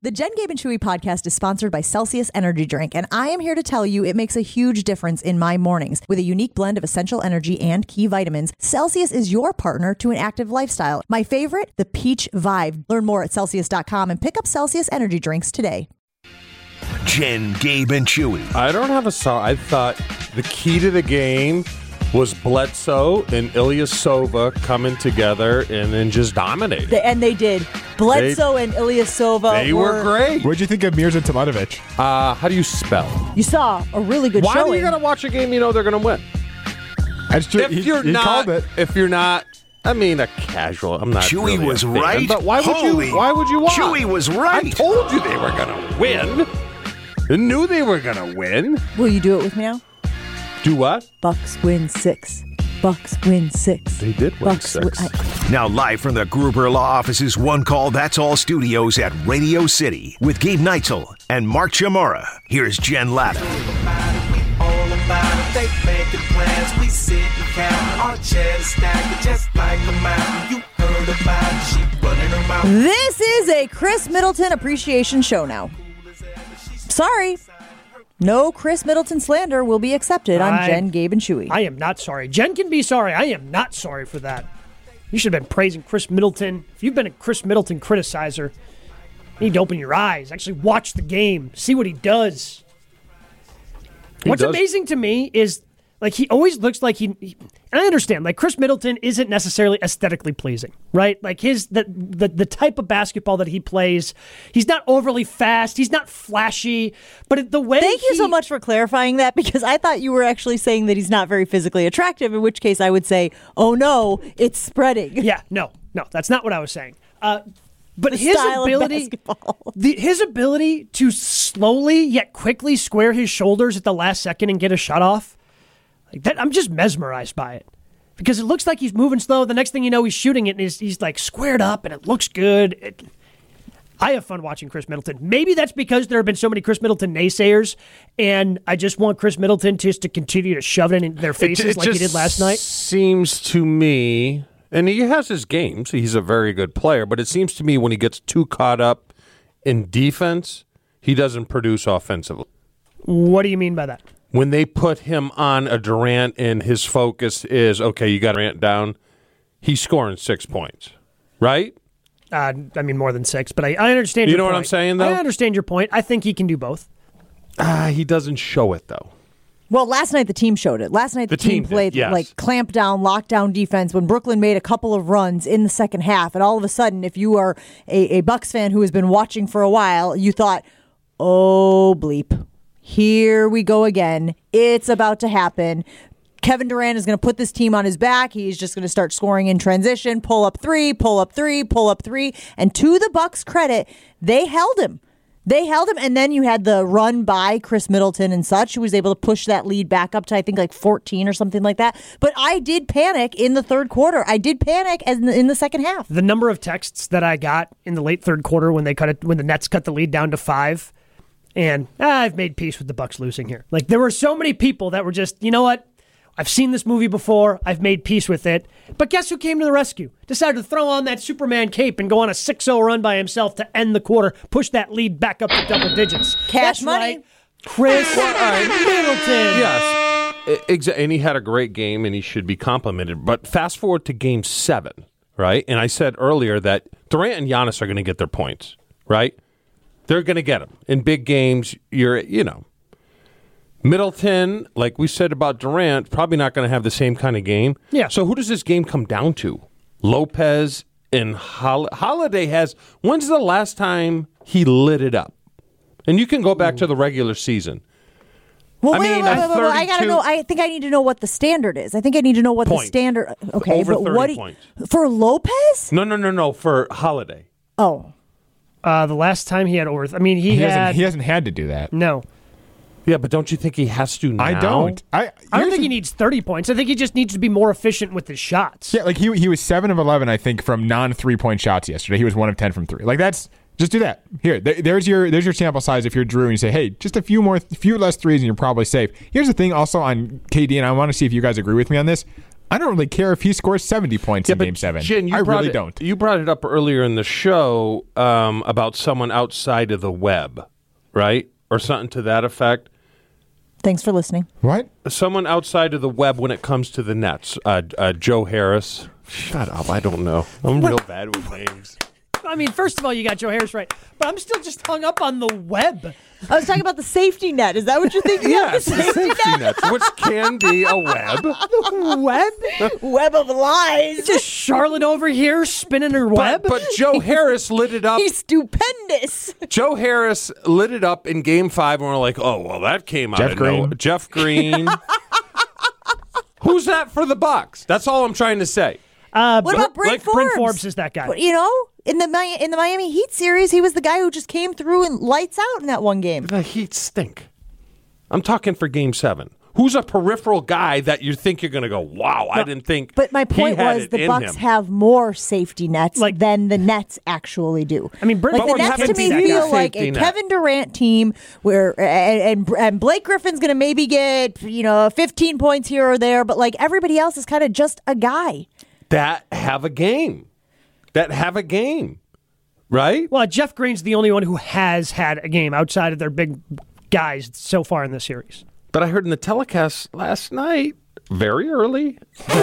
The Jen, Gabe, and Chewy podcast is sponsored by Celsius Energy Drink, and I am here to tell you it makes a huge difference in my mornings. With a unique blend of essential energy and key vitamins, Celsius is your partner to an active lifestyle. My favorite, the Peach Vibe. Learn more at Celsius.com and pick up Celsius Energy Drinks today. Jen, Gabe, and Chewy. I don't have a song. I thought the key to the game was Bledsoe and Ilyasova coming together and then just dominating. And they did. Bledsoe and Ilyasova They were great. What'd you think of Mirza Teletovic? How do you spell? You saw a really good Why showing. are you going to watch a game you know they're going to win? That's true. He called it. If you're not, I mean, a casual. I'm not. Chewy really was a fan, right. But why would you? Why would you watch? Chewy was right. I told you they were going to win. I knew they were going to win. Will you do it with me now? Do what? Bucks win 6. Bucks win 6. They did win Bucks 6. Now live from the Gruber Law Office's One Call That's All studios at Radio City with Gabe Neitzel and Mark Chamora. Here's Jen Latta. They making plans, we sit and count. Our chair is stacked just like a mountain. You heard about it, she running her mouth. This is a Chris Middleton appreciation show now. Sorry. No Chris Middleton slander will be accepted on Jen, Gabe, and Chewy. I am not sorry. Jen can be sorry. I am not sorry for that. You should have been praising Chris Middleton. If you've been a Chris Middleton criticizer, you need to open your eyes. Actually watch the game. See what he does. What's amazing to me is, like, he always looks like he and I understand, like, Chris Middleton isn't necessarily aesthetically pleasing, right? Like, the type of basketball that he plays, he's not overly fast, he's not flashy, but the way Thank you so much for clarifying that, because I thought you were actually saying that he's not very physically attractive, in which case I would say, oh no, it's spreading. Yeah, no, that's not what I was saying. But his ability to slowly yet quickly square his shoulders at the last second and get a shot off, like that, I'm just mesmerized by it. Because it looks like he's moving slow. The next thing you know, he's shooting it, and he's like squared up, and it looks good. I have fun watching Chris Middleton. Maybe that's because there have been so many Chris Middleton naysayers, and I just want Chris Middleton just to continue to shove it in their faces like he did last night. Seems to me, and he has his games. He's a very good player, but it seems to me when he gets too caught up in defense, he doesn't produce offensively. What do you mean by that? When they put him on a Durant and his focus is, okay, you got Durant down, he's scoring 6 points, right? I mean, more than 6, but I understand your point. You know what I'm saying, though? I understand your point. I think he can do both. He doesn't show it, though. Well, last night the team showed it. Last night the team played did, yes. like clamp down, lockdown defense when Brooklyn made a couple of runs in the second half. And all of a sudden, if you are a Bucks fan who has been watching for a while, you thought, oh, bleep. Here we go again. It's about to happen. Kevin Durant is going to put this team on his back. He's just going to start scoring in transition. Pull up three, pull up three, pull up three. And to the Bucks' credit, they held him. And then you had the run by Chris Middleton and such, who was able to push that lead back up to, I think, like 14 or something like that. But I did panic in the third quarter. I did panic in the second half. The number of texts that I got in the late third quarter when the Nets cut the lead down to 5, and I've made peace with the Bucks losing here. Like, there were so many people that were just, you know what? I've seen this movie before. I've made peace with it. But guess who came to the rescue? Decided to throw on that Superman cape and go on a 6-0 run by himself to end the quarter, push that lead back up to double digits. Cash That's money. Right. Chris Middleton. Yes. And he had a great game, and he should be complimented. But fast forward to Game 7, right? And I said earlier that Durant and Giannis are going to get their points, right? They're going to get them. In big games, Middleton, like we said about Durant, probably not going to have the same kind of game. Yeah. So who does this game come down to? Lopez and Holiday has. When's the last time he lit it up? And you can go back to the regular season. Well, wait. I gotta know. I think I need to know what the standard is. I think I need to know what the standard. Okay, over but 30 what points for Lopez? No. For Holiday. Oh, the last time he had over. I mean, he hasn't had to do that. No. Yeah, but don't you think he has to now? I don't. I don't think he needs 30 points. I think he just needs to be more efficient with his shots. Yeah, like he was 7 of 11, I think, from non-3-point shots yesterday. He was 1 of 10 from 3. Like, that's just do that. Here, there's your sample size. If you're Drew and you say, hey, just a few less threes and you're probably safe. Here's the thing, also on KD, and I want to see if you guys agree with me on this. I don't really care if he scores 70 points in Game 7. Jen, I really don't. You brought it up earlier in the show about someone outside of the web, right? Or something to that effect. Thanks for listening. What? Someone outside of the web when it comes to the Nets. Joe Harris. Shut up. I don't know. I'm real bad with names. I mean, first of all, you got Joe Harris right, but I'm still just hung up on the web. I was talking about the safety net. Is that what you're thinking? Yes, of? the safety nets, which can be a web. Web? Web of lies. Just Charlotte over here spinning her web? But Joe Harris lit it up. He's stupendous. Joe Harris lit it up in Game 5, and we're like, oh, well, that came out of nowhere. Jeff Green. Who's that for the Bucks? That's all I'm trying to say. What about Brent Forbes? Brent Forbes is that guy. You know, in the Miami Heat series, he was the guy who just came through and lights out in that one game. The Heat stink. I'm talking for Game 7. Who's a peripheral guy that you think you're going to go, wow, I didn't think But my point he had was it the in Bucks him. have more safety nets than the Nets actually do. I mean, Brent like the Forbes Nets to can me be that feel guy. like a Safety net. Kevin Durant team where and Blake Griffin's going to maybe get 15 points here or there, but like everybody else is kind of just a guy. That have a game, right? Well, Jeff Green's the only one who has had a game outside of their big guys so far in this series. But I heard in the telecast last night, very early,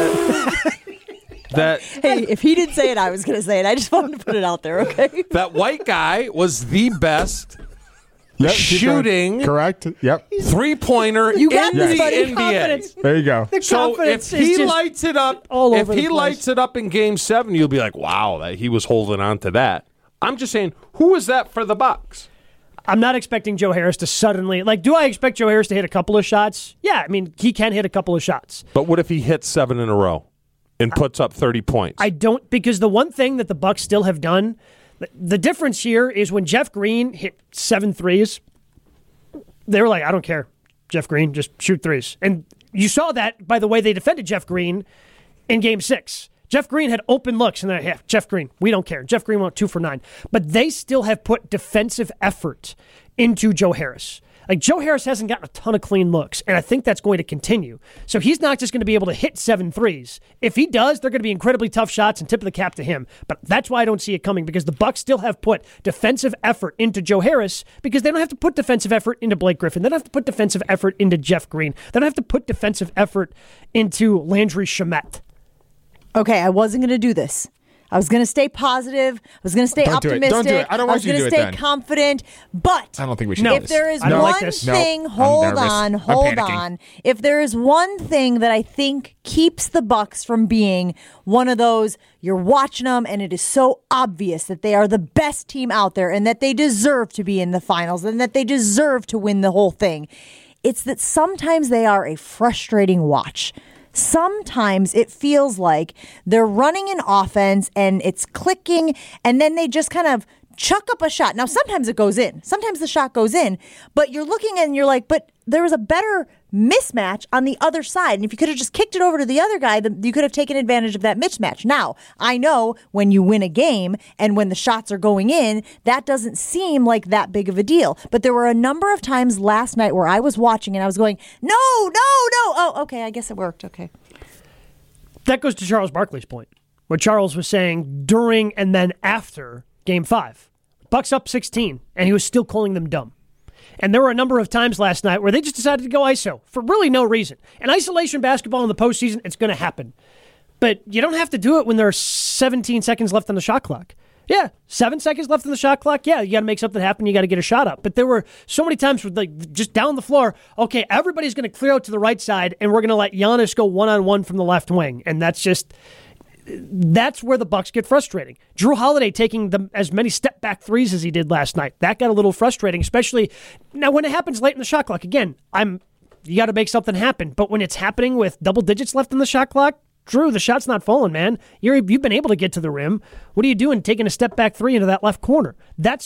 that Hey, if he didn't say it, I was going to say it. I just wanted to put it out there, okay? that white guy was the best Yep, keep going. shooting Correct. Yep. three-pointer You got in this, the buddy. NBA. Confidence. There you go. The So if confidence he is just lights it up, all if over he the place. lights it up in Game 7, you'll be like, "Wow, that he was holding on to that." I'm just saying, who is that for the Bucks? I'm not expecting Joe Harris to suddenly do I expect Joe Harris to hit a couple of shots? Yeah, I mean, he can hit a couple of shots. But what if he hits 7 in a row and puts up 30 points? I don't, because the one thing that the Bucks still have done, the difference here is when Jeff Green hit 7 threes, they were like, I don't care, Jeff Green, just shoot threes. And you saw that by the way they defended Jeff Green in Game 6. Jeff Green had open looks, and they're like, yeah, Jeff Green, we don't care. Jeff Green went 2 for 9. But they still have put defensive effort into Joe Harris. Like, Joe Harris hasn't gotten a ton of clean looks, and I think that's going to continue. So he's not just going to be able to hit 7 threes. If he does, they're going to be incredibly tough shots, and tip of the cap to him. But that's why I don't see it coming, because the Bucks still have put defensive effort into Joe Harris, because they don't have to put defensive effort into Blake Griffin. They don't have to put defensive effort into Jeff Green. They don't have to put defensive effort into Landry Shamet. Okay, I wasn't going to do this. I was going to stay positive. I was going to stay Don't do it. optimistic. Don't do it. I don't want you to do was it going to then. stay confident. But I don't think we should No. do if this. there is I don't one like this. No, thing, I'm hold nervous. on. I'm panicking. If there is one thing that I think keeps the Bucks from being one of those, you're watching them and it is so obvious that they are the best team out there and that they deserve to be in the finals and that they deserve to win the whole thing, it's that sometimes they are a frustrating watch. Sometimes it feels like they're running an offense and it's clicking, and then they just kind of chuck up a shot. Now, sometimes it goes in. Sometimes the shot goes in, but you're looking and you're like, but there was a better mismatch on the other side. And if you could have just kicked it over to the other guy, then you could have taken advantage of that mismatch. Now, I know when you win a game and when the shots are going in, that doesn't seem like that big of a deal. But there were a number of times last night where I was watching and I was going, no. Oh, okay, I guess it worked. Okay. That goes to Charles Barkley's point, where Charles was saying during and then after Game 5. Bucks up 16, and he was still calling them dumb. And there were a number of times last night where they just decided to go ISO for really no reason. And isolation basketball in the postseason, it's going to happen. But you don't have to do it when there are 17 seconds left on the shot clock. Yeah, 7 seconds left on the shot clock. Yeah, you got to make something happen. You got to get a shot up. But there were so many times where, just down the floor, okay, everybody's going to clear out to the right side, and we're going to let Giannis go one-on-one from the left wing. And that's where the Bucks get frustrating. Drew Holiday taking as many step-back threes as he did last night. That got a little frustrating, especially now when it happens late in the shot clock. Again, you got to make something happen. But when it's happening with double digits left in the shot clock, Drew, the shot's not falling, man. You've been able to get to the rim. What are you doing taking a step-back three into that left corner?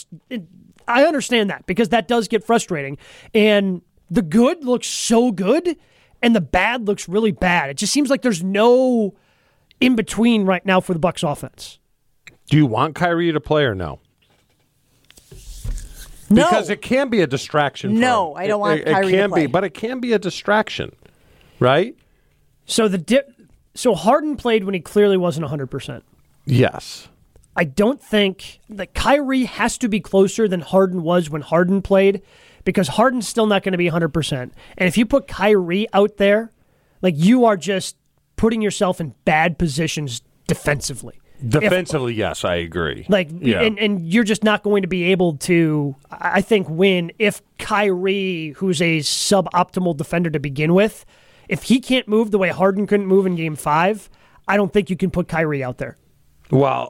I understand that, because that does get frustrating. And the good looks so good, and the bad looks really bad. It just seems like there's no in between right now for the Bucks offense. Do you want Kyrie to play or no? No. Because it can be a distraction. For No, him. I don't want it Kyrie can to play. be, but it can be a distraction, right? So So Harden played when he clearly wasn't 100%. Yes. I don't think that Kyrie has to be closer than Harden was when Harden played, because Harden's still not going to be 100%. And if you put Kyrie out there, like, you are just putting yourself in bad positions defensively. Defensively, yes, I agree. Like, and you're just not going to be able to, I think, win if Kyrie, who's a suboptimal defender to begin with, if he can't move the way Harden couldn't move in Game 5, I don't think you can put Kyrie out there. Well,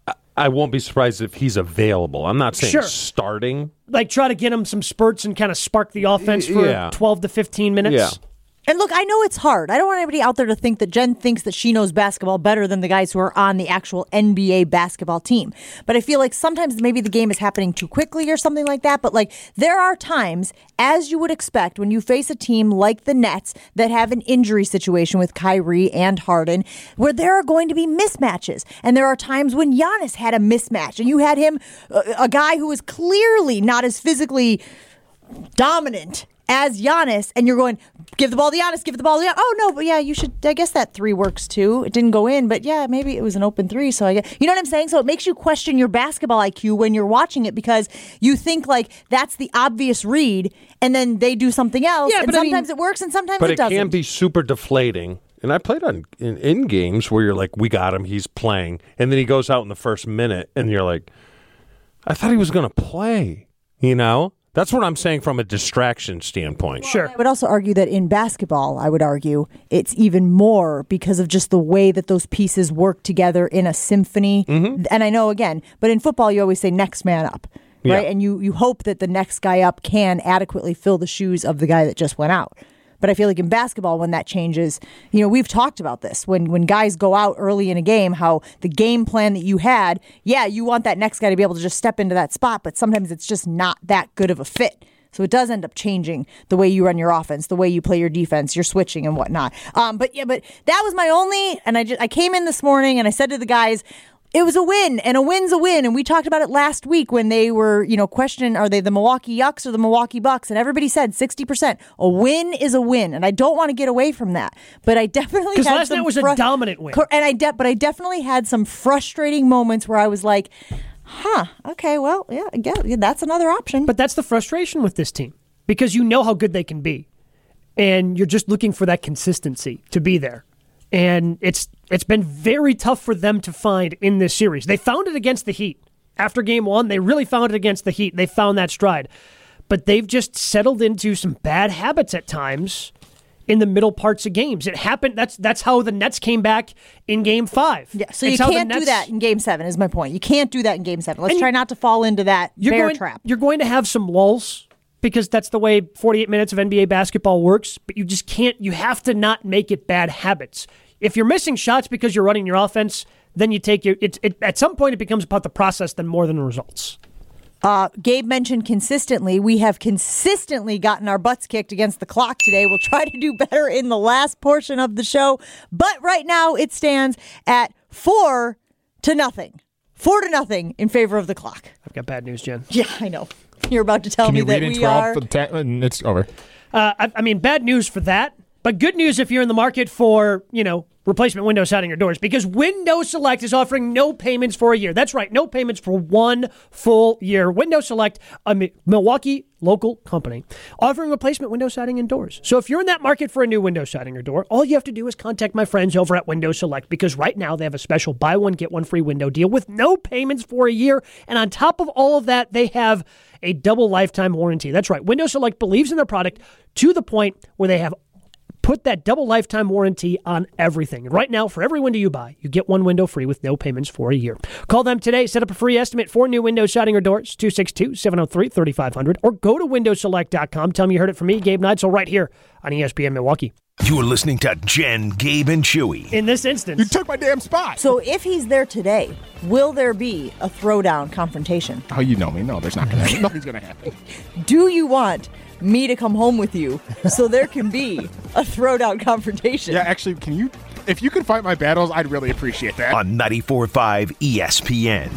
I won't be surprised if he's available. I'm not saying starting. Like, try to get him some spurts and kind of spark the offense for 12 to 15 minutes. Yeah. And look, I know it's hard. I don't want anybody out there to think that Jen thinks that she knows basketball better than the guys who are on the actual NBA basketball team. But I feel like sometimes maybe the game is happening too quickly or something like that. But like, there are times, as you would expect, when you face a team like the Nets that have an injury situation with Kyrie and Harden, where there are going to be mismatches. And there are times when Giannis had a mismatch and you had him, a guy who was clearly not as physically dominant as Giannis, and you're going, give the ball to Giannis, give the ball to Giannis. Oh, no, but yeah, you should, I guess that three works too. It didn't go in, but yeah, maybe it was an open three, so I guess, you know what I'm saying? So it makes you question your basketball IQ when you're watching it, because you think like that's the obvious read, and then they do something else, and sometimes it works and sometimes it doesn't. But it can be super deflating. And I played in games where you're like, we got him, he's playing, and then he goes out in the first minute, and you're like, I thought he was going to play, you know? That's what I'm saying from a distraction standpoint. Sure. I would also argue that in basketball, I would argue it's even more because of just the way that those pieces work together in a symphony. Mm-hmm. And I know, again, but in football, you always say next man up, right? Yeah. And you hope that the next guy up can adequately fill the shoes of the guy that just went out. But I feel like in basketball, when that changes, you know, we've talked about this. When guys go out early in a game, how the game plan that you had, yeah, you want that next guy to be able to just step into that spot, but sometimes it's just not that good of a fit. So it does end up changing the way you run your offense, the way you play your defense, your switching and whatnot. But that was my only, and I came in this morning and I said to the guys, it was a win, and a win's a win. And we talked about it last week when they were, questioning, are they the Milwaukee Yucks or the Milwaukee Bucks? And everybody said 60%. A win is a win, and I don't want to get away from that. But I definitely had last night was a dominant win. And but I definitely had some frustrating moments where I was like, okay, well, yeah, that's another option. But that's the frustration with this team, because you know how good they can be, and you're just looking for that consistency to be there. And it's been very tough for them to find in this series. They found it against the Heat. After Game 1, they really found it against the Heat. They found that stride. But they've just settled into some bad habits at times in the middle parts of games. It happened. That's how the Nets came back in Game 5. Yeah, so you can't do that in Game 7 is my point. You can't do that in Game 7. Let's try not to fall into that bear trap. You're going to have some lulls, because that's the way 48 minutes of NBA basketball works, but you just can't, you have to not make it bad habits. If you're missing shots because you're running your offense, then you take at some point it becomes about the process than more than the results. Gabe mentioned consistently. We have consistently gotten our butts kicked against the clock today. We'll try to do better in the last portion of the show, but right now it stands at 4-0. 4-0 in favor of the clock. I've got bad news, Jen. Yeah, I know. You're about to tell me that we are. And it's over. I mean, bad news for that, but good news if you're in the market for, replacement window siding or doors, because Window Select is offering no payments for a year. That's right, no payments for 1 full year. Window Select, a Milwaukee local company, offering replacement window siding and doors. So if you're in that market for a new window siding or door, all you have to do is contact my friends over at Window Select, because right now they have a special buy one, get one free window deal with no payments for a year. And on top of all of that, they have a double lifetime warranty. That's right, Window Select believes in their product to the point where they have put that double lifetime warranty on everything. And right now, for every window you buy, you get one window free with no payments for a year. Call them today. Set up a free estimate for new window siding or doors, 262-703-3500, or go to windowselect.com. Tell them you heard it from me, Gabe Neitzel, right here on ESPN Milwaukee. You're listening to Jen, Gabe, and Chewy. In this instance, you took my damn spot. So if he's there today, will there be a throwdown confrontation? Oh, you know me. No, there's not going to happen. Nothing's going to happen. Do you want me to come home with you so there can be a throwdown confrontation? Yeah, actually, if you can fight my battles, I'd really appreciate that. On 94.5 ESPN.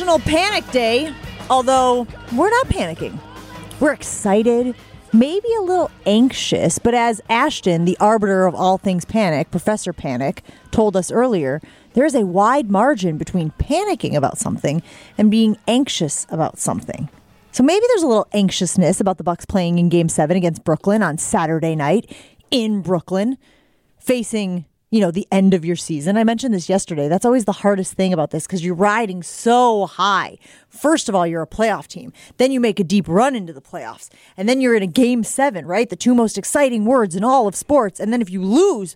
National Panic Day, although we're not panicking. We're excited, maybe a little anxious, but as Ashton, the arbiter of all things panic, Professor Panic, told us earlier, there is a wide margin between panicking about something and being anxious about something. So maybe there's a little anxiousness about the Bucks playing in Game 7 against Brooklyn on Saturday night in Brooklyn, facing, the end of your season. I mentioned this yesterday. That's always the hardest thing about this because you're riding so high. First of all, you're a playoff team. Then you make a deep run into the playoffs. And then you're in a Game 7, right? The two most exciting words in all of sports. And then if you lose,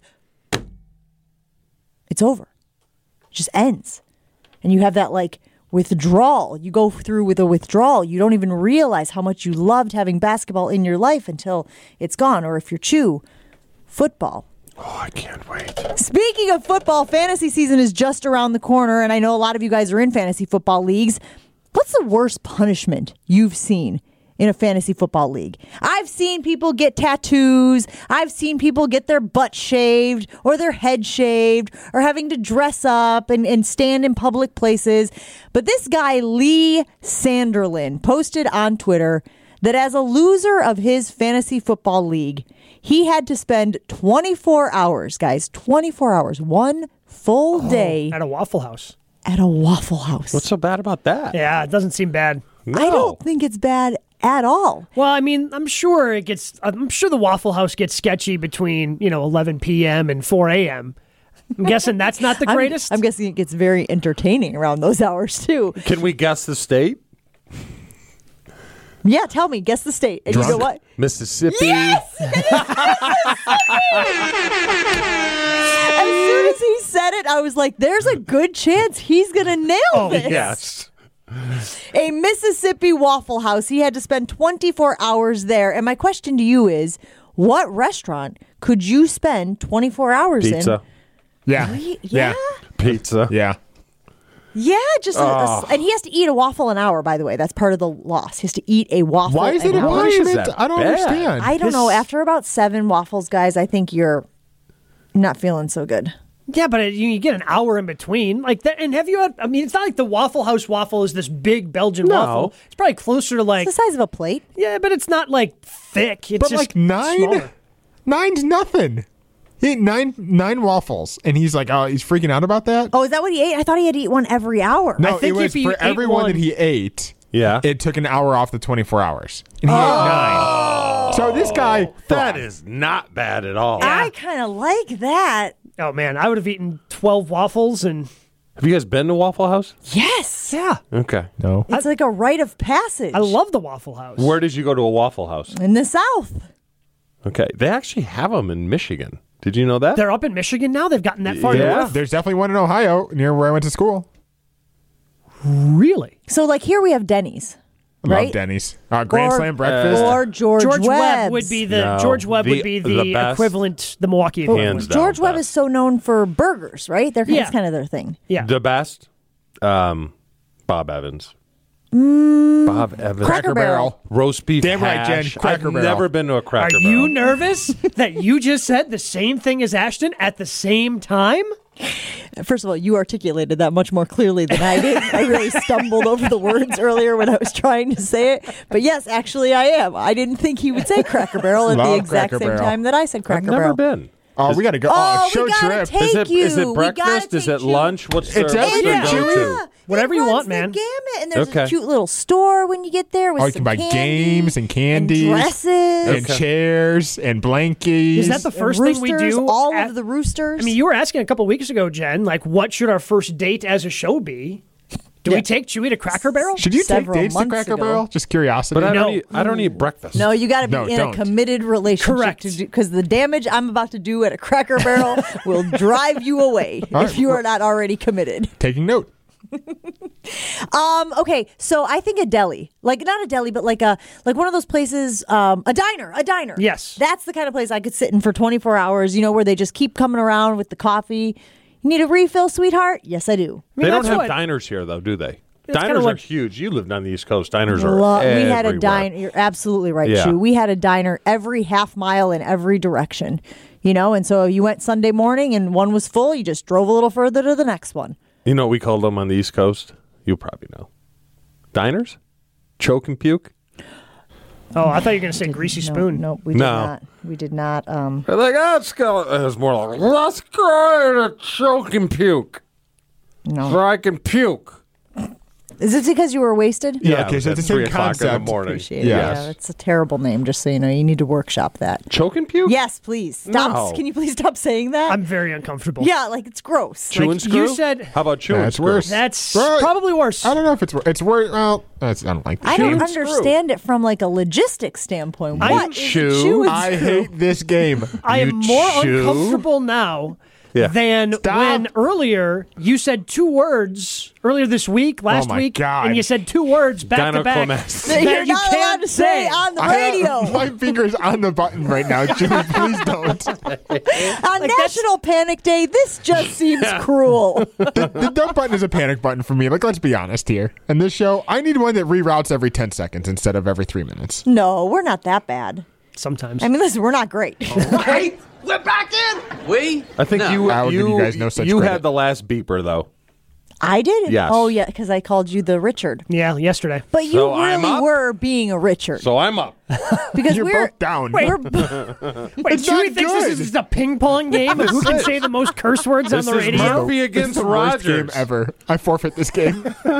it's over. It just ends. And you have that withdrawal. You go through with a withdrawal. You don't even realize how much you loved having basketball in your life until it's gone. Or if you're Chew, football. Oh, I can't wait. Speaking of football, fantasy season is just around the corner, and I know a lot of you guys are in fantasy football leagues. What's the worst punishment you've seen in a fantasy football league? I've seen people get tattoos. I've seen people get their butt shaved or their head shaved or having to dress up and stand in public places. But this guy, Lee Sanderlin, posted on Twitter that as a loser of his fantasy football league, he had to spend 24 hours, guys, 24 hours, one full day At a Waffle House. at a Waffle House. What's so bad about that? Yeah, it doesn't seem bad. No. I don't think it's bad at all. Well, I mean, I'm sure the Waffle House gets sketchy between, 11 p.m. and 4 a.m. I'm guessing that's not the greatest. I'm guessing it gets very entertaining around those hours, too. Can we guess the state? Yeah, tell me. Guess the state. And Drunk. you know what? Mississippi. Yes! As soon as he said it, I was like, there's a good chance he's going to nail this. Yes. A Mississippi Waffle House. He had to spend 24 hours there. And my question to you is, what restaurant could you spend 24 hours Pizza. Yeah. Yeah? Pizza. Yeah. Yeah, just and he has to eat a waffle an hour, by the way. That's part of the loss. He has to eat a waffle Why is an it a hour. Why is punishment? that I don't bad? understand. I don't know. After about 7 waffles, guys, I think you're not feeling so good. Yeah, but you get an hour in between. Like that, and have you had, it's not like the Waffle House waffle is this big Belgian No. waffle. It's probably closer to like, It's the size of a plate. yeah, but it's not like thick. It's But just like 9? smaller. 9's nothing. He ate nine waffles, and he's like, oh, he's freaking out about that? Oh, is that what he ate? I thought he had to eat one every hour. No, think it was if he for ate everyone one- that he ate. Yeah. It took an hour off the 24 hours. And he ate 9. So this guy, That is not bad at all. I kind of like that. Oh man, I would have eaten 12 waffles and Have you guys been to Waffle House? Yes. yeah, Okay. No. It's like a rite of passage. I love the Waffle House. Where did you go to a Waffle House? In the South. Okay. They actually have them in Michigan. Did you know that? They're up in Michigan now. They've gotten that far Yeah. north. There's definitely one in Ohio near where I went to school. Really? So, like, here we have Denny's, I right? love Denny's. Grand Or- Slam breakfast. Or George Webb Webb's. would be No, George Webb the- would be the the best. equivalent, the Milwaukee Hands equivalent. down. George Webb best. is so known for burgers, right? That's Yeah. kind of their thing. Yeah. The best? Bob Evans. Bob Evans. Cracker Barrel. Roast beef Damn right, Jen. hash. Cracker I've Barrel. never been to a Are Cracker Barrel. you nervous that you just said the same thing as Ashton at the same time? First of all, you articulated that much more clearly than I did. I really stumbled over the words earlier when I was trying to say it. But yes, actually, I am. I didn't think he would say Cracker Barrel at the Love exact Cracker same Barrel. time that I said I've Cracker never Barrel. been. Oh, we got to go. Oh, Show we gotta trip. take Is it you. is it We breakfast? gotta Is it take you. lunch? What's It's their everything. what's their Yeah. go-to? Whatever It you runs want, the man. gamut, and there's Okay. a cute little store when you get there with Oh, you some can buy candy games and candies and dresses. and chairs and blankies. Is that the first thing we roosters, do? all at- of the roosters. I mean, you were asking a couple weeks ago, Jen, like, what should our first date as a show be? Do we take Chewy to Cracker Barrel? Should you take several dates to months Cracker ago. Barrel? Just curiosity. But No. I don't eat breakfast. No, you got to be No, in don't. a committed relationship. Correct. Because the damage I'm about to do at a Cracker Barrel will drive you away All if right. you are not already committed. Taking note. Okay, so I think a deli, like not a deli, but like one of those places, a diner. Yes. That's the kind of place I could sit in for 24 hours. You know, where they just keep coming around with the coffee. You need a refill, sweetheart? Yes, I do. They don't that's have what- diners here, though, do they? That's kinda Diners are what- huge. You lived on the East Coast. Diners are We had a everywhere. diner. You're absolutely right, Yeah. Shu. We had a diner every half mile in every direction. You know, and so you went Sunday morning and one was full. You just drove a little further to the next one. You know what we called them on the East Coast? You probably know. Diners? Choke and puke? Oh, I thought you were going to say greasy spoon. No, we did No. not. We did not. They're like, it's more like, let's go to choke and puke. No. So I can puke. Is it because you were wasted? Yeah, okay, so at it's the 3 same o'clock in the concept. morning. Appreciate it. Yes. Yeah, it's a terrible name, just so you know. You need to workshop that. Choke and puke? Yes, please. Stop. No. Can you please stop saying that? I'm very uncomfortable. yeah, like it's gross. Chew Like, and screw? you said- How about chew and That's screw? worse. That's Well, probably worse. I don't know if it's worse. It's worse. Well, I don't like I that. don't and screw. understand it from like a logistics standpoint. I What is chew. a chew and I screw? hate this game. I am You more chew? uncomfortable now Yeah. than Stop. when earlier you said 2 words earlier this week, last my week, God. and you said 2 words back to back Gynecomastia. That you're you not allowed can't to say on the radio. My finger's on the button right now. Jimmy, please don't. On National Panic Day, this just seems cruel. The dump button is a panic button for me. Like, let's be honest here. And this show, I need one that reroutes every 10 seconds instead of every 3 minutes. No, we're not that bad. sometimes. I mean, listen, we're not great. Hey, we're back in. We? I think I will give you guys no such you credit. had the last beeper, though. I did? Yes. Oh, yeah, because I called you the Richard. Yeah, yesterday. But you So I'm really up? were being a Richard. So I'm up. because You're we're both down. We're, Wait, It's Chewy not thinks this good. is a ping pong game of who can say the most curse words This on the is radio? Murphy It's against the worst game Rogers. ever. I forfeit this game.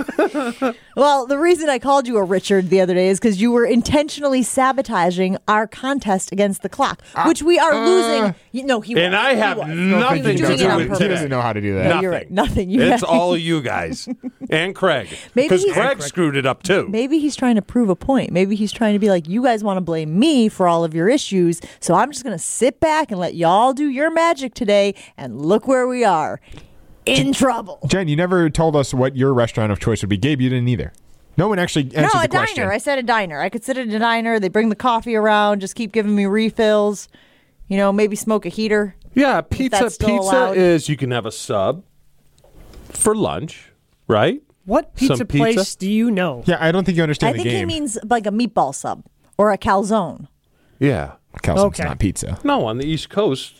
well, the reason I called you a Richard the other day is because you were intentionally sabotaging our contest against the clock, which we are losing. No, he And was. I He have was. nothing He's to doing do it on with purpose. He it. doesn't know how to do that. Yeah, you're right. Nothing. You It's have- all you guys. And Craig. Maybe Because he's- Craig screwed it up, too. Maybe he's trying to prove a point. Maybe he's trying to be like, you guys want to blame me for all of your issues, so I'm just going to sit back and let y'all do your magic today, and look where we are. In trouble. Jen, you never told us what your restaurant of choice would be. Gabe, you didn't either. No one actually answered No, the a question. diner. I said a diner. I could sit at a diner. They bring the coffee around, just keep giving me refills. You know, maybe smoke a heater. Yeah, pizza that's still allowed. is you can have a sub for lunch, right? What pizza Some place pizza? do you know? Yeah, I don't think you I understand think the he game. means like a meatball sub or a calzone. Yeah. Calzone's Okay. not pizza. No, on the East Coast,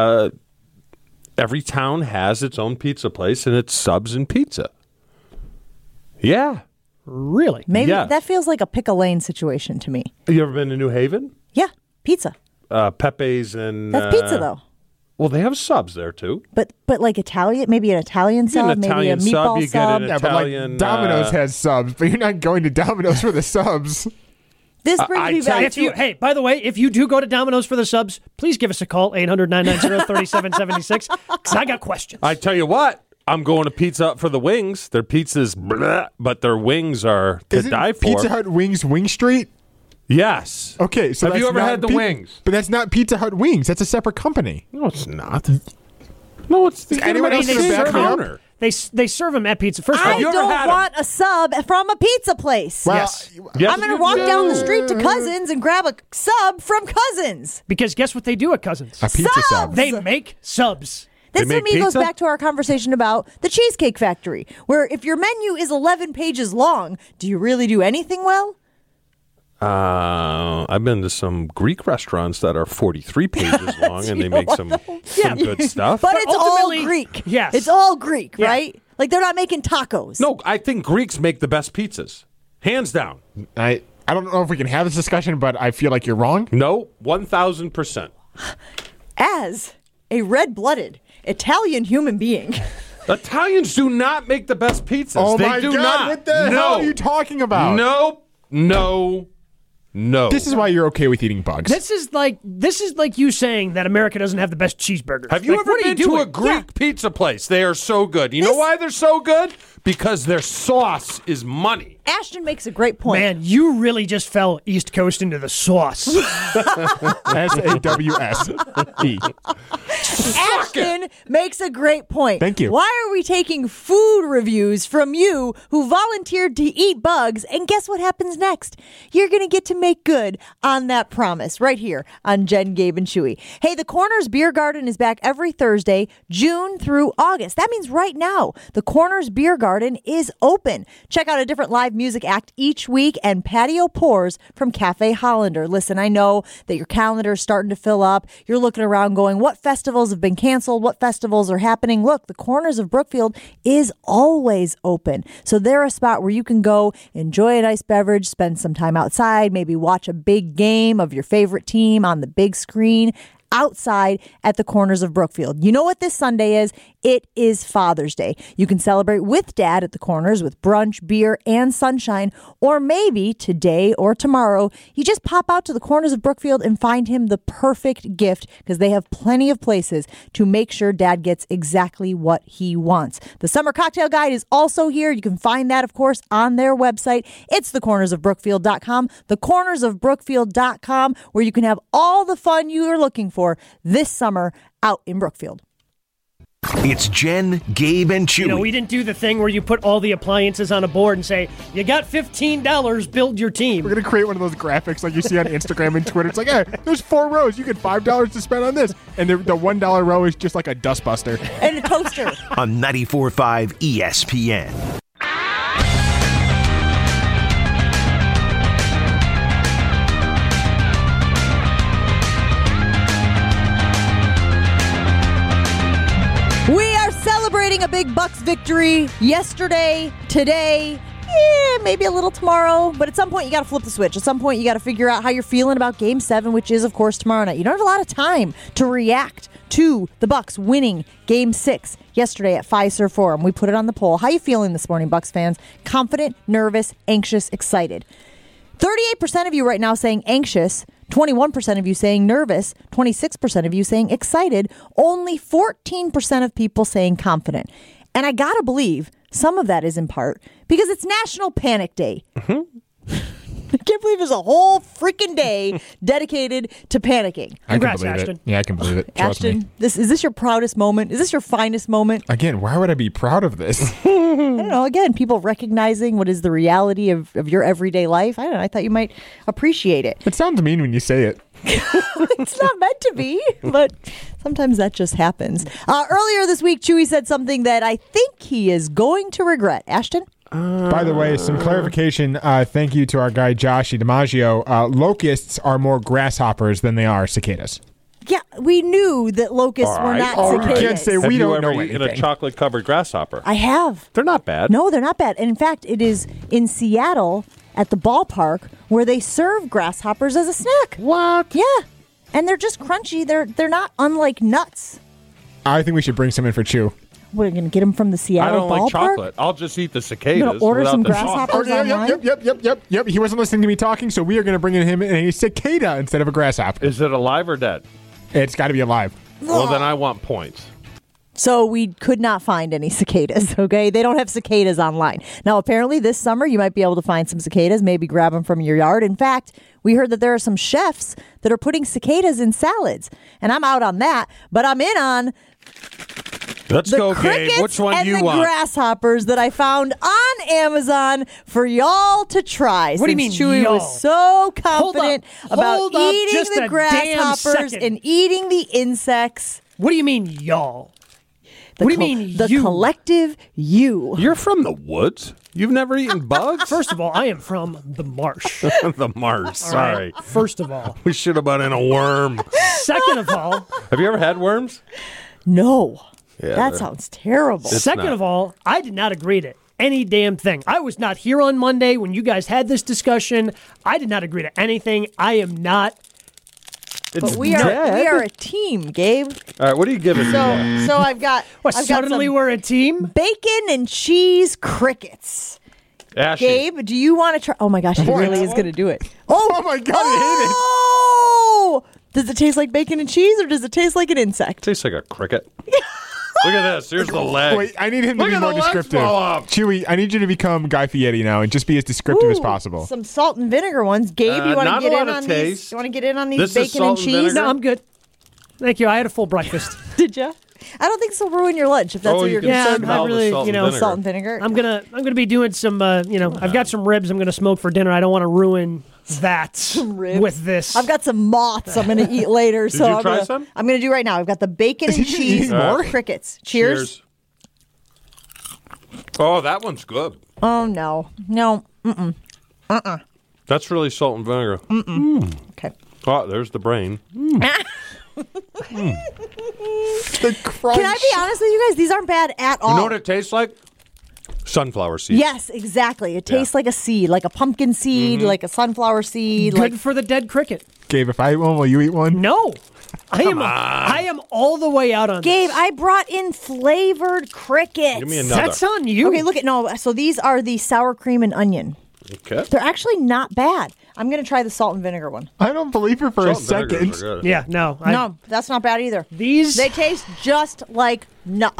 every town has its own pizza place, and it's subs and pizza. Yeah. Really? Maybe Yes. that feels like a Pick a Lane situation to me. You ever been to New Haven? Yeah, pizza. Pepe's and... That's pizza though. Well, they have subs there, too. But like Italian, maybe an Italian get sub, an maybe a Italian sub, meatball you get sub. an Yeah, but Italian, like Domino's has subs, but you're not going to Domino's for the subs. This brings I me tell back you- to Hey, by the way, if you do go to Domino's for the subs, please give us a call, 800-990-3776, because I got questions. I tell you what, I'm going to Pizza Hut for the wings. Their pizza's bleh, but their wings are to Isn't die for. Pizza Hut wings Wing Street? Yes. Okay, so Have that's you ever not had the wings? But that's not Pizza Hut wings. That's a separate company. No, it's not. No, it's the anyone else gonna back me up? counter. They serve them at pizza. First of I all, you ever don't had 'em? want a sub from a pizza place. Well, Yes. Yes, I'm going you to walk do. down the street to Cousins and grab a sub from Cousins. because guess what they do at Cousins? a pizza sub. They make subs. This They to make me goes pizza? back to our conversation about the Cheesecake Factory, where if your menu is 11 pages long, do you really do anything well? I've been to some Greek restaurants that are 43 pages long, and they make some good stuff. But it's all ultimately, Greek. yes. It's all Greek, Yeah. right? Like they're not making tacos. No, I think Greeks make the best pizzas, hands down. I don't know if we can have this discussion, but I feel like you're wrong. No, 1,000%. As a red-blooded Italian human being, Italians do not make the best pizzas. Oh they my do God! not. What the no. hell are you talking about? No. This is why you're okay with eating bugs. This is like you saying that America doesn't have the best cheeseburgers. Have you Like, ever what are been to doing? a Greek pizza place? They are so good. You know This- why they're so good? Because their sauce is money. Ashton makes a great point. Man, you really just fell East Coast into the sauce. SAWSE. Ashton makes a great point. Thank you. Why are we taking food reviews from you who volunteered to eat bugs? And guess what happens next? You're going to get to make good on that promise right here on Jen, Gabe, and Chewy. Hey, the Corners Beer Garden is back every Thursday, June through August. That means right now, the Corners Beer Garden is open. Check out a different live music act each week and patio pours from Cafe Hollander. Listen, I know that your calendar is starting to fill up. You're looking around going, what festivals festivals have been canceled, what festivals are happening. Look, the Corners of Brookfield is always open. So they're a spot where you can go enjoy a nice beverage, spend some time outside, maybe watch a big game of your favorite team on the big screen outside at the Corners of Brookfield. You know what this Sunday is? It is Father's Day. You can celebrate with Dad at the Corners with brunch, beer, and sunshine. Or maybe today or tomorrow, you just pop out to the Corners of Brookfield and find him the perfect gift because they have plenty of places to make sure Dad gets exactly what he wants. The Summer Cocktail Guide is also here. You can find that, of course, on their website. It's thecornersofbrookfield.com, thecornersofbrookfield.com, where you can have all the fun you are looking for this summer out in Brookfield. It's Jen, Gabe, and Chewy. You know, we didn't do the thing where you put all the appliances on a board and say, you got $15, build your team. We're going to create one of those graphics like you see on Instagram and Twitter. It's like, hey, there's 4 rows. You get $5 to spend on this. And the $1 row is just like a dustbuster. And a toaster. On 94.5 ESPN. We are celebrating a big Bucks victory yesterday, today, maybe a little tomorrow. But at some point, you got to flip the switch. At some point, you got to figure out how you're feeling about Game 7, which is, of course, tomorrow night. You don't have a lot of time to react to the Bucks winning Game 6 yesterday at Fiserv Forum. We put it on the poll. How you feeling this morning, Bucks fans? Confident, nervous, anxious, excited? 38% of you right now saying anxious, 21% of you saying nervous, 26% of you saying excited, only 14% of people saying confident. And I gotta believe some of that is in part because it's National Panic Day. I can't believe there's a whole freaking day dedicated to panicking. Congrats, I can believe Ashton. it. Yeah, I can believe it. Trust me. Ashton, is this your proudest moment? Is this your finest moment? Again, why would I be proud of this? I don't know. Again, people recognizing what is the reality of your everyday life. I don't know. I thought you might appreciate it. It sounds mean when you say it. It's not meant to be, but sometimes that just happens. Earlier this week, Chewy said something that I think he is going to regret. Ashton? By the way, some clarification. Thank you to our guy, Joshy DiMaggio. Locusts are more grasshoppers than they are cicadas. Yeah, we knew that locusts were not Oh, you cicadas. can't say Have we you don't ever know eaten a anything. chocolate-covered grasshopper? I have. They're not bad. No, they're not bad. And in fact, it is in Seattle at the ballpark where they serve grasshoppers as a snack. What? Yeah. And they're just crunchy. They're not unlike nuts. I think we should bring some in for Chew. We're going to get them from the I Seattle don't ballpark? like chocolate. I'll just eat the cicadas. You're gonna order without some the grasshoppers? chocolate. online? Yep. He wasn't listening to me talking, so we are going to bring in him a cicada instead of a grasshopper. Is it alive or dead? It's got to be alive. Well, then I want points. So we could not find any cicadas, okay? They don't have cicadas online. Now, apparently this summer you might be able to find some cicadas, maybe grab them from your yard. In fact, we heard that there are some chefs that are putting cicadas in salads. And I'm out on that, but I'm in on Let's the go, Gabe. crickets Which one and do you the want? grasshoppers that I found on Amazon for y'all to try. What do you mean, Since Chewy y'all? was so confident about Hold up eating just the a damn grasshoppers second. and eating the insects. What do you mean, y'all? The What do you mean, The you? collective you. You're from the woods? You've never eaten bugs? First of all, I am from the marsh. The marsh. All right? Sorry. First of all. We should have been in a worm. Second of all. Have you ever had worms? No. Yeah, that they're- sounds terrible. Second not. of all, I did not agree to any damn thing. I was not here on Monday when you guys had this discussion. I did not agree to anything. I am not. It's We are a team, Gabe. All right, what are you giving me? So I've got What, I've got suddenly some we're a team? bacon and cheese crickets. Ashy. Gabe, do you want to try? Oh my gosh, he really is going to do it. Oh my God, I Oh! Does it taste like bacon and cheese, or does it taste like an insect? Tastes like a cricket. Look at this. Here's the leg. Wait, I need him to Look be at more the legs descriptive. fall off. Chewy, I need you to become Guy Fieri now and just be as descriptive as Ooh, possible. Some salt and vinegar ones. Gabe, you want not to get a lot in of on these? taste. You want to get in on these This is bacon and salt and cheese? vinegar? No, I'm good. Thank you. I had a full breakfast. Did you? I don't think this will ruin your lunch if that's Oh, what you you're can concerned smell about. the really, salt you and know, vinegar. Salt and vinegar. I'm gonna be doing some. I've got some ribs. I'm gonna smoke for dinner. I don't want to ruin that ribs. with this. I've got some moths I'm going to eat later. So you I'm try gonna, some? I'm going to do right now. I've got the bacon Is and he cheese eating more? crickets. Cheers. Oh, that one's good. Oh no, no. That's really salt and vinegar. Okay. Oh, there's the brain. The crunch. Can I be honest with you guys? These aren't bad at all. You know what it tastes like? Sunflower seeds. Yes, exactly. It tastes like a seed, like a pumpkin seed, like a sunflower seed. Good Like for the dead cricket. Gabe, if I eat one, will you eat one? No. I am all the way out on Gabe, this. I brought in flavored crickets. Give me another. That's on you. Okay, look at no. So these are the sour cream and onion. Okay. They're actually not bad. I'm going to try the salt and vinegar one. I don't believe her for a Salt and second. vinegars are good. Yeah, no. No, that's not bad either. These They taste just like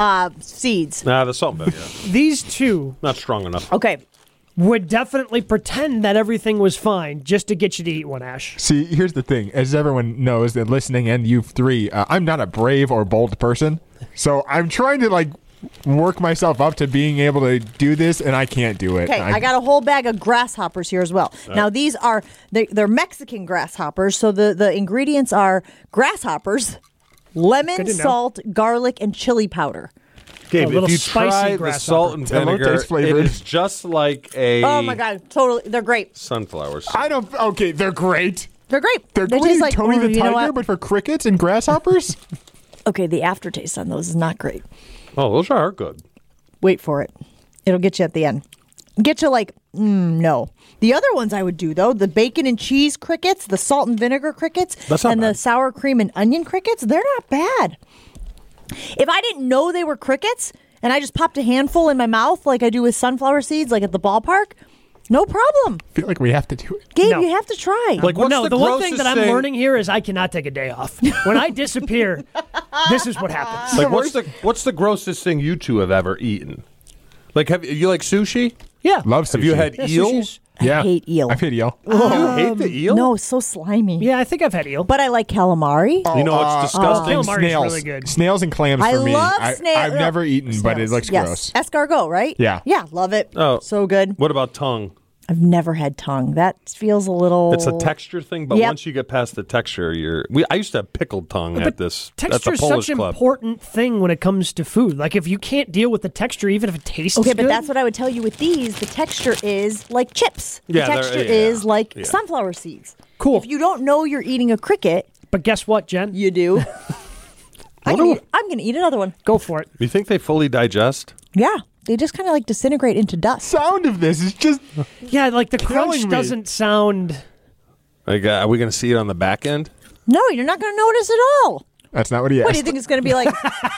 seeds. Nah, the salt and vinegar. these two Not strong enough. Okay. would definitely pretend that everything was fine just to get you to eat one, Ash. See, here's the thing. As everyone knows that listening, and you three, I'm not a brave or bold person. So I'm trying to, like, work myself up to being able to do this, and I can't do it. Okay, I got a whole bag of grasshoppers here as well. Now these are they're Mexican grasshoppers, so the ingredients are grasshoppers, lemon, Good to know. salt, garlic, and chili powder. Gabe, A little if you spicy try the grasshopper. salt and Hello, vinegar, taste it flavored. is just like a Oh my god, totally, they're great. sunflower seed. I don't. Okay, they're great. They're great. They're they what are taste you, like Tony the you know Tiger, what? but for crickets and grasshoppers? Okay, the aftertaste on those is not great. Oh, those are good. Wait for it. It'll get you at the end. Get you like, no. The other ones I would do, though, the bacon and cheese crickets, the salt and vinegar crickets, That's not and the bad. sour cream and onion crickets, they're not bad. If I didn't know they were crickets and I just popped a handful in my mouth like I do with sunflower seeds, like at the ballpark, no problem. I feel like we have to do it. Gabe, No. you have to try. Like, what's no, the one thing grossest that I'm thing- learning here is I cannot take a day off. When I disappear, this is what happens. Like, what's the grossest thing you two have ever eaten? Like, have you like sushi? Yeah. Love sushi. Have you had Yeah, eel? sushi's- Yeah. I hate eel. I've had eel. You hate the eel? No, it's so slimy. Yeah, I think I've had eel. But I like calamari. You know what's disgusting? calamari is Snails. really good. Snails and clams I for me. love snails. I've never eaten, but it looks gross. Yes. Escargot, right? Yeah. Yeah, love it. Oh. So good. What about tongue? I've never had tongue. That feels a little. It's a texture thing, but Yep. once you get past the texture, I used to have pickled tongue at the Texture is Polish such an club. important thing when it comes to food. Like, if you can't deal with the texture, even if it tastes Okay, good. but that's what I would tell you with these. The texture is like chips. The Yeah, they're- texture yeah, is like yeah. sunflower seeds. Cool. If you don't know you're eating a cricket, But guess what, Jen? you do. I'm going to eat another one. Go for it. You think they fully digest? Yeah. They just kind of like disintegrate into dust. Sound of this is just Yeah, like the crunch Killing me. doesn't sound. Like, are we going to see it on the back end? No, you're not going to notice at all. that's not what he asked. What do you think it's going to be like?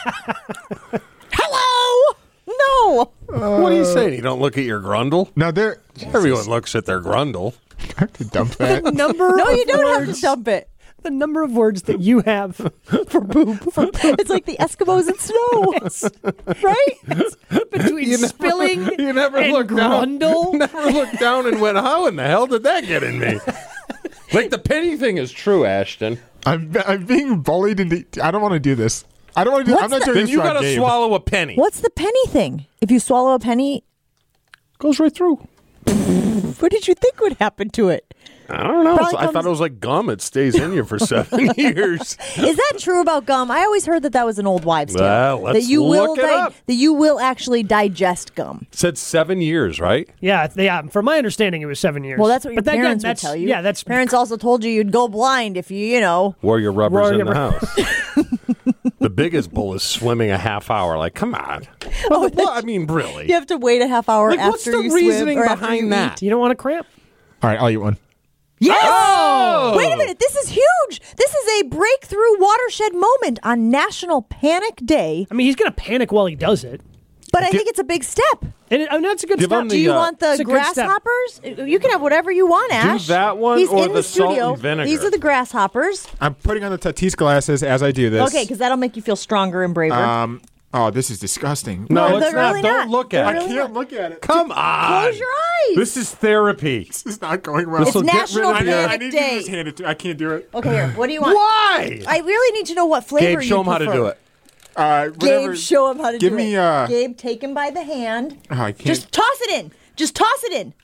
Hello? No. What are you saying? You don't look at your grundle? No, they're Everyone looks at their grundle. I have to dump that. Number No, of you don't have words, to dump it. The number of words that you have for poop It's like the Eskimos in snow. Right? between spilling You never and looked down. grundle. Never looked down and went, how in the hell did that get in me? Like, the penny thing is true, Ashton. I'm being bullied into. I don't want to do this. I don't want to do. I'm not doing Then this you on got to Gabe. swallow a penny. What's the penny thing? If you swallow a penny, Goes right through. what did you think would happen to it? I don't know. Probably I thought comes- it was like gum. It stays in you for 7 years. Is that true about gum? I always heard that was an old wives' tale. Well, let's that you will look it up. that you will actually digest gum. It said 7 years, right? Yeah. From my understanding, it was 7 years. Well, that's what your But then again, parents would that's- tell you. Yeah, that's parents also told you go blind if you know. Wore your rubbers Wore in your the house. The biggest bull is swimming a half hour. Like, come on. Well, I mean, really. You have to wait a half hour Like, after what's the you reasoning swim or after behind you that? You don't want to cramp. All right, I'll eat one. Yes! Oh! Wait a minute. This is huge. This is a breakthrough watershed moment on National Panic Day, I mean, he's going to panic while he does it. but I think it's a big step. And I know it's a good Give step. him Do you want it's the a good step. grasshoppers? You can have whatever you want, Ash. that one He's or in the salt studio. and vinegar? These are the grasshoppers. I'm putting on the Tatis glasses as I do this. Okay, because that'll make you feel stronger and braver. Oh, this is disgusting. No, No, it's they're not. really Don't not. look They're at really it. not. look at it. Come on. Close your eyes. This is therapy. This is not going well. It's will get National rid of your- I Panic need Day. to just hand it to. I can't do it. Okay, here. What do you want? Why? I really need to know what flavor Gabe, you show him how to prefer. do it. Gabe, show him how to give do me, it. Gabe, take him by the hand. Oh, I can't. Just toss it in. Just toss it in.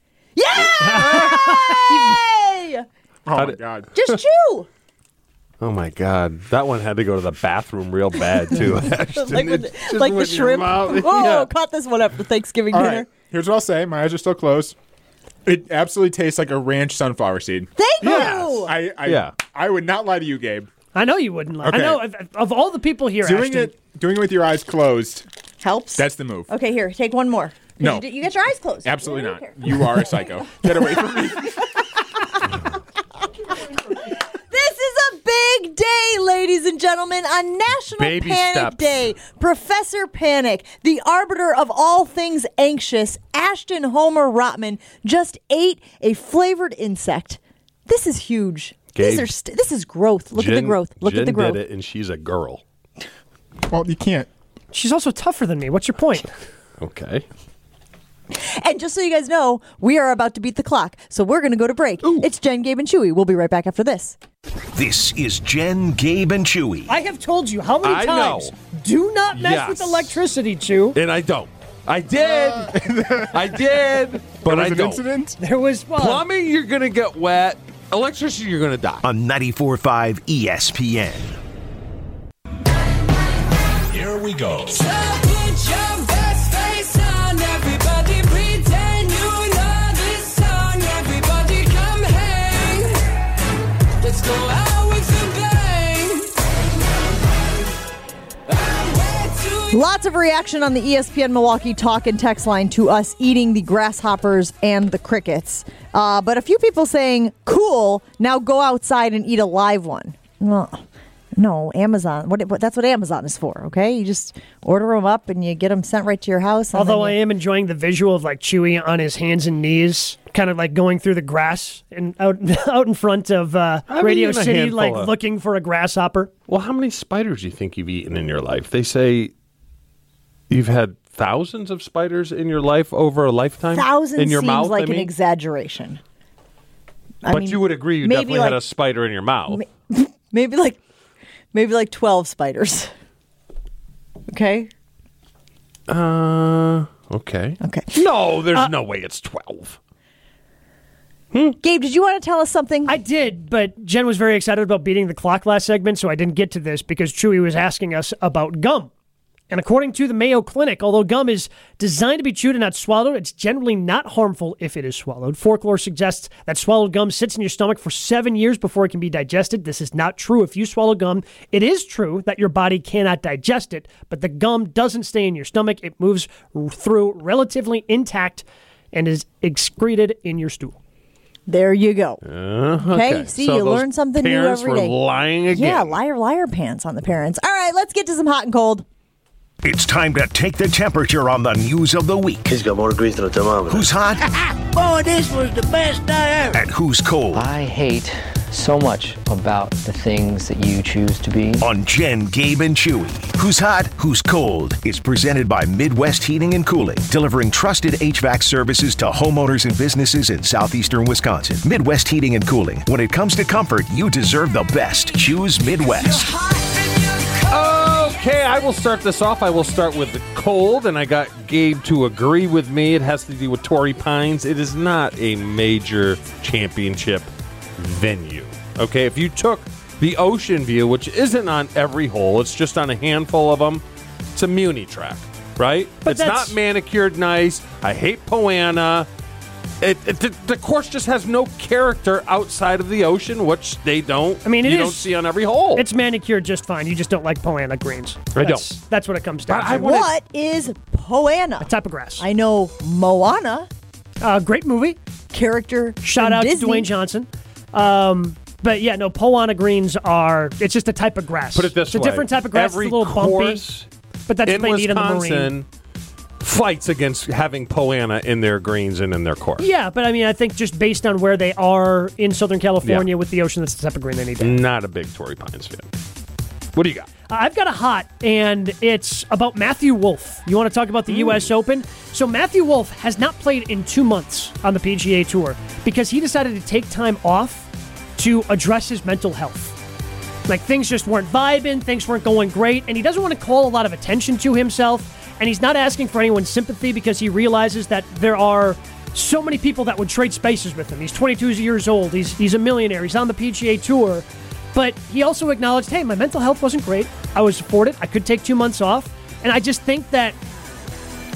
Yay! oh my god. Just chew. Oh, my God. That one had to go to the bathroom real bad, too. Ashton. like It with, just like the went in your shrimp. mouth. Oh, Yeah. caught this one up for Thanksgiving All dinner. right. Here's what I'll say. My eyes are still closed. It absolutely tastes like a ranch sunflower seed. Thank Yes. you. I Yeah. I would not lie to you, Gabe. I know you wouldn't lie. Okay. I know of all the people here, Doing Ashton, it with your eyes closed, Helps? that's the move. Okay, here, take one more. No. You get your eyes closed. Absolutely Yeah, not. okay. You are a psycho. Get away from me. This is a big day, ladies and gentlemen, on National Baby Panic steps. Day. Professor Panic, the arbiter of all things anxious, Ashton Homer Rotman, just ate a flavored insect. This is huge. Gabe. This is growth. Look at the growth. Look at the Jen growth. did it, and she's a girl. Well, you can't. she's also tougher than me. What's your point? Okay. And just so you guys know, we are about to beat the clock, so we're going to go to break. It's Jen, Gabe, and Chewy. We'll be right back after this. This is Jen, Gabe, and Chewy. I have told you how many I times. know. Do not mess Yes. with electricity, Chew. And I don't. I did. I did. But There I was an don't. incident? There was Plumbing, you're going to get wet. Electricity, you're going to die. On 94.5 ESPN. Here we go. Lots of reaction on the ESPN Milwaukee talk and text line to us eating the grasshoppers and the crickets. But a few people saying, cool, now go outside and eat a live one. Well, no, Amazon. That's what Amazon is for, okay? You just order them up and you get them sent right to your house. And Although I then am enjoying the visual of like Chewy on his hands and knees, kind of like going through the grass and out in front of Radio eaten a City, handful like of- looking for a grasshopper. Well, how many spiders do you think you've eaten in your life? They say you've had thousands of spiders in your life over a lifetime? thousands in your seems mouth, like I mean? an exaggeration. But you would agree you maybe definitely had like- a spider in your mouth. Maybe like 12 spiders. Okay? Okay. Okay. No, there's no way it's 12. Gabe, did you want to tell us something? I did, but Jen was very excited about beating the clock last segment, so I didn't get to this because Chewy was asking us about gum. And according to the Mayo Clinic, although gum is designed to be chewed and not swallowed, it's generally not harmful if it is swallowed. Folklore suggests that swallowed gum sits in your stomach for 7 years before it can be digested. This is not true. If you swallow gum, it is true that your body cannot digest it, but the gum doesn't stay in your stomach. It moves through relatively intact and is excreted in your stool. There you go. Okay. See, So you those learn something new parents every were day. lying again. Yeah, liar pants on the parents. All right, let's get to some hot and cold. It's time to take the temperature on the news of the week. He's got more degrees than a thermometer. Who's hot Boy, this was the best night ever. and who's cold. I hate so much about the things that you choose to be. On Jen, Gabe, and Chewy. Who's hot, who's cold is presented by Midwest Heating and Cooling, delivering trusted HVAC services to homeowners and businesses in southeastern Wisconsin. Midwest Heating and Cooling. When it comes to comfort, you deserve the best. Choose Midwest. Okay, I will start this off. I will start with the cold, and I got Gabe to agree with me. It has to do with Torrey Pines. It is not a major championship venue. Okay, if you took the Ocean View, which isn't on every hole, it's just on a handful of them, it's a Muni track, right? But it's not manicured nice. I hate Poana. The course just has no character outside of the ocean, which they don't. I mean, you don't is- see on every hole. It's manicured just fine. You just don't like Poana greens. I That's- don't. That's what it comes down But to. I wanna- What is Poana? Type of grass. I know Moana, Great movie. character. Shout from out Disney. to Dwayne Johnson. But yeah, no, Poana greens are, it's just a type of grass. Put it this it's way. a different type of grass. Every It's a little bumpy. course But that's in what they need in the marine. Wisconsin fights against having Poana in their greens and in their course. Yeah, but I mean, I think just based on where they are in Southern California Yeah. with the ocean, that's the type of green they need. Not a big Torrey Pines fan. What do you got? I've got a hot, and it's about Matthew Wolff. You want to talk about the U.S. Open? So Matthew Wolff has not played in 2 months on the PGA Tour because he decided to take time off to address his mental health. Like, things just weren't vibing, things weren't going great, and he doesn't want to call a lot of attention to himself, and he's not asking for anyone's sympathy because he realizes that there are so many people that would trade spaces with him. He's 22 years old, he's a millionaire, he's on the PGA Tour, but he also acknowledged, hey, my mental health wasn't great, I was afforded, I could take 2 months off, and I just think that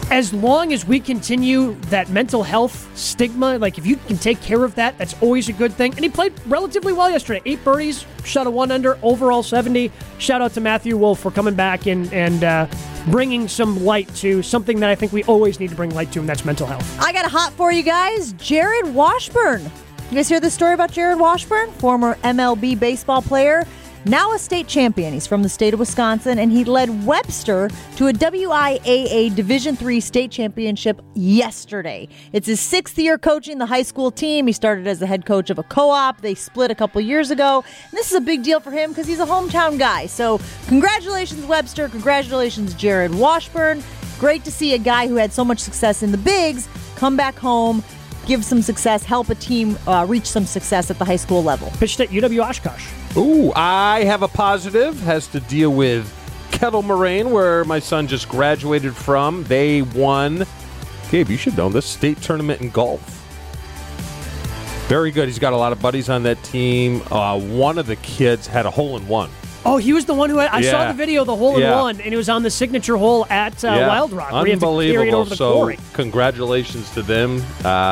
As long as we continue that mental health stigma, like if you can take care of that, that's always a good thing. And he played relatively well yesterday. 8 birdies, shot a 1 under, overall 70. Shout out to Matthew Wolff for coming back and bringing some light to something that I think we always need to bring light to, and that's mental health. I got a hot for you guys. Jared Washburn. You guys hear this story about Jared Washburn? Former MLB baseball player. Now a state champion. He's from the state of Wisconsin, and he led Webster to a WIAA Division III state championship yesterday. It's his 6th year coaching the high school team. He started as the head coach of a co-op. They split a couple years ago. And this is a big deal for him because he's a hometown guy. So congratulations, Webster. Congratulations, Jared Washburn. Great to see a guy who had so much success in the bigs come back home, give some success, help a team reach some success at the high school level. Pitched at UW Oshkosh. Ooh, I have a positive. Has to deal with Kettle Moraine, where my son just graduated from. They won, Gabe, you should know this, state tournament in golf. Very good. He's got a lot of buddies on that team. One of the kids had a hole-in-one. Oh, he was the one who had, I saw the video, the hole-in-one, and it was on the signature hole at Wild Rock. Where you have to carry it over the quarry. Congratulations to them.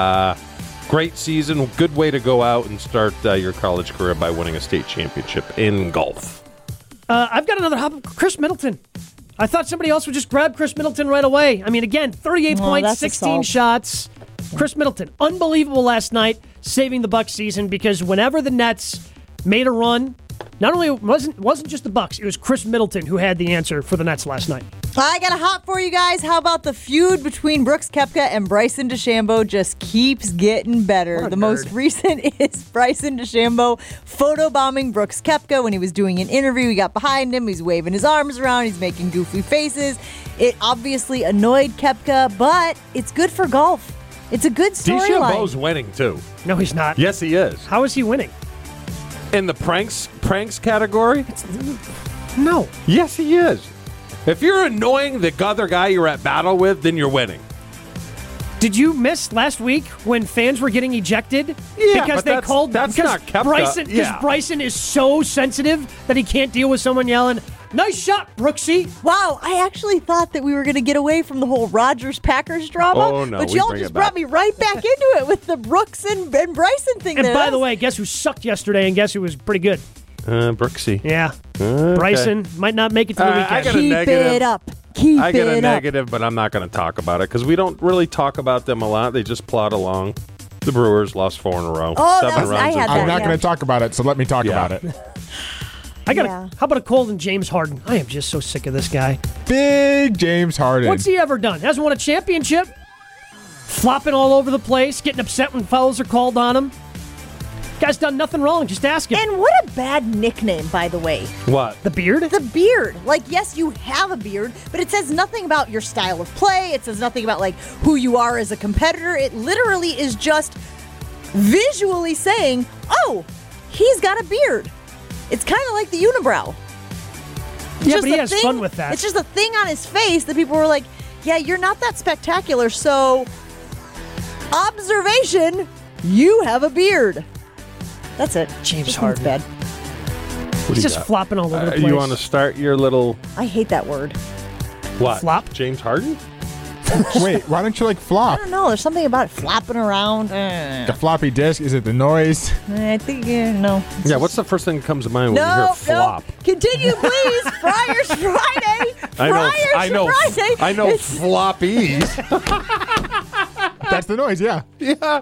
Great season. Good way to go out and start your college career by winning a state championship in golf. I've got another hop. Chris Middleton. I thought somebody else would just grab Chris Middleton right away. I mean, again, 38 points, 16 shots. Chris Middleton, unbelievable last night, saving the Bucs season, because whenever the Nets made a run, not only wasn't just the Bucs, it was Chris Middleton who had the answer for the Nets last night. I got a hot for you guys. How about the feud between Brooks Koepka and Bryson DeChambeau just keeps getting better. The most recent is Bryson DeChambeau photobombing Brooks Koepka when he was doing an interview. He got behind him. He's waving his arms around. He's making goofy faces. It obviously annoyed Koepka, but it's good for golf. It's a good storyline. DeChambeau's winning, too. No, he's not. Yes, he is. How is he winning? In the pranks category? No. Yes, he is. If you're annoying the other guy you're at battle with, then you're winning. Did you miss last week when fans were getting ejected? Yeah, because they called that's not Koepka. Bryson. Because Bryson is so sensitive that he can't deal with someone yelling, "Nice shot, Brooksy." Wow, I actually thought that we were going to get away from the whole Rodgers-Packers drama. Oh, no, but y'all just brought me right back into it with the Brooks and Bryson thing. And by the way, guess who sucked yesterday and guess who was pretty good? Brooksy. Yeah. Okay. Bryson might not make it to the weekend. I got Keep it up. Keep I get it a up. negative, but I'm not going to talk about it because we don't really talk about them a lot. They just plod along. The Brewers lost 4 in a row. Oh, 7 that was, runs. I had that. I'm not going to talk about it, so let me talk about it. How about a cold and James Harden? I am just so sick of this guy. Big James Harden. What's he ever done? Hasn't won a championship. Flopping all over the place, getting upset when fouls are called on him. Guy's done nothing wrong. Just ask him. And what a bad nickname, by the way. What? The beard? The beard. Like, yes, you have a beard, but it says nothing about your style of play. It says nothing about, like, who you are as a competitor. It literally is just visually saying, oh, he's got a beard. It's kind of like the unibrow. Yeah, but he has fun with that. It's just a thing on his face that people were like, yeah, you're not that spectacular, so observation, you have a beard. That's it. James This Harden. one's bad. He's just flopping all over the place. You want to start your little... I hate that word. What? Flop? James Harden? Wait, why don't you like flop? I don't know. There's something about it flopping around. The floppy disk? Is it the noise? I think, no. Yeah, what's the first thing that comes to mind when you hear No, flop? no. Continue, please. Friars Friday. I know It's- floppies. That's the noise, yeah. Yeah.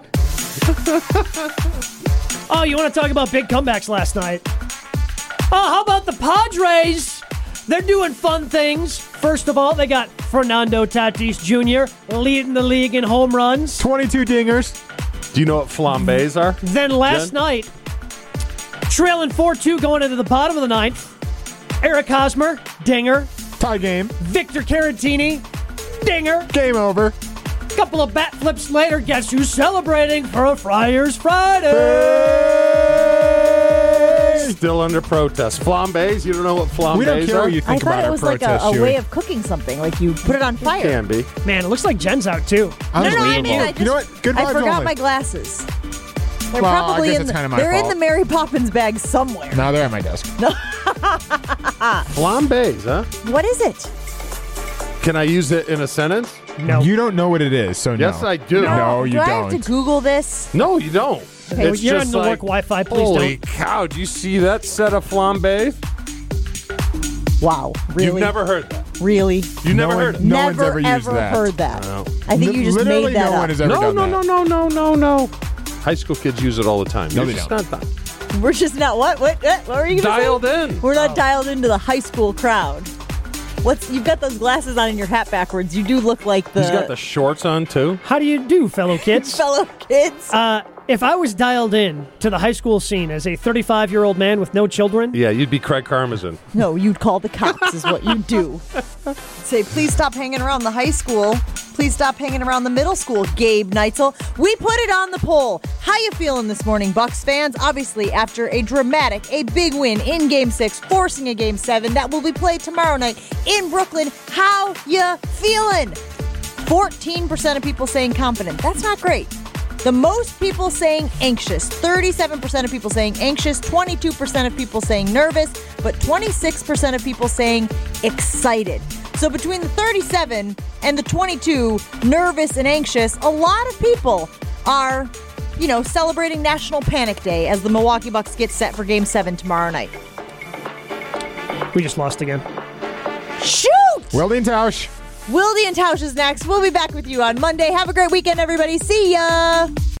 Oh, you want to talk about big comebacks last night? Oh, how about the Padres? They're doing fun things. First of all, they got Fernando Tatis Jr. leading the league in home runs. 22 dingers. Do you know what flambés are? Then last night, trailing 4-2 going into the bottom of the ninth, Eric Hosmer, dinger. Tie game. Victor Caratini, dinger. Game over. Couple of bat flips later, guess who's celebrating for a Friars Friday? Still under protest. Flambés? You don't know what flambés We don't care are? what you I think thought about it our was like protest, a Chewy. way of cooking something. Like you put it on fire. Can be. Man, it looks like Jen's out too. No, I Unbelievable. mean, I just, You know what? Good I vibes forgot only. my glasses. They're Well, I probably guess in it's the, kinda my they're in fault. the Mary Poppins bag somewhere. No, they're at my desk. Flambés, huh? What is it? Can I use it in a sentence? No. You don't know what it is, so no. Yes, I do. No, you Do I have to don't. Google this? No, you don't. Okay, It's you're just on the like, work Wi-Fi. Please holy don't. cow! Do you see that set of flambés? Wow, really? You've never heard that. Really? You never heard it. No Never one's ever used that. heard that. No. I think you just Literally made that no up. one has ever No, done no, that. no. High school kids use it all the time. No, You're they just don't. not that We're just not what were you gonna dialed say? in. We're not dialed into the high school crowd. You've got those glasses on and your hat backwards. You do look like He's got the shorts on too. How do you do, fellow kids? fellow kids. If I was dialed in to the high school scene as a 35-year-old man with no children, Yeah, you'd be Craig Karmazin. No, you'd call the cops is what you do. Say, please stop hanging around the high school. Please stop hanging around the middle school, Gabe Neitzel. We put it on the poll. How you feeling this morning, Bucks fans? Obviously, after a big win in Game 6, forcing a Game 7 that will be played tomorrow night in Brooklyn, how you feeling? 14% of people saying confident. That's not great. The most people saying anxious. 37% of people saying anxious, 22% of people saying nervous, but 26% of people saying excited. So between the 37 and the 22, nervous and anxious, a lot of people are, celebrating National Panic Day as the Milwaukee Bucks get set for Game 7 tomorrow night. we just lost again. Shoot! Wildy and Tausch. Wildy and Tausch is next. We'll be back with you on Monday. Have a great weekend, everybody. See ya!